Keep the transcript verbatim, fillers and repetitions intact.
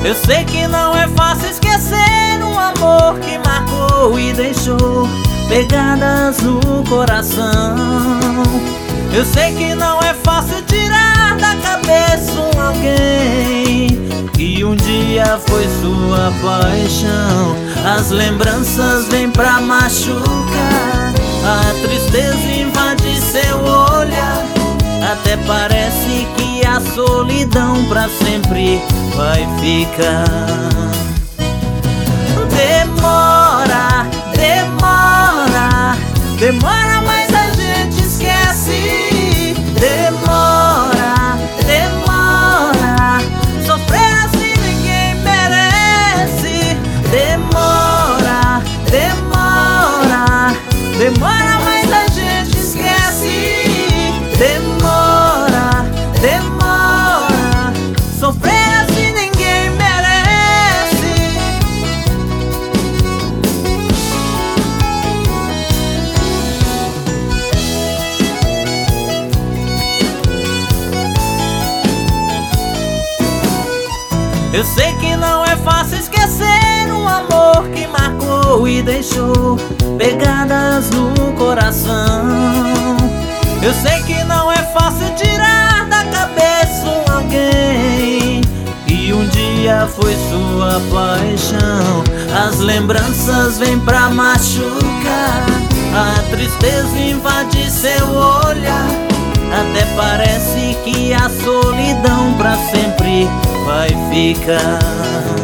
Eu sei que não é fácil esquecer um amor que marcou e deixou pegadas no coração. Eu sei que não é fácil tirar da cabeça um alguém que um dia foi sua paixão. As lembranças vêm pra machucar, a tristeza invade seu olhar, até parece que a solidão pra sempre vai ficar. Demora, demora, demora, mas a gente esquece. Demora, demora, sofrer assim ninguém merece. Demora, demora, demora, mas a gente esquece. Demora, demora, sofrer assim ninguém merece. Eu sei que não é fácil esquecer um amor que marcou e deixou pegadas no coração. Eu sei que não é fácil tirar da cabeça um alguém que um dia foi sua paixão. As lembranças vêm pra machucar, a tristeza invade seu olhar, até parece que a solidão pra sempre vai ficar.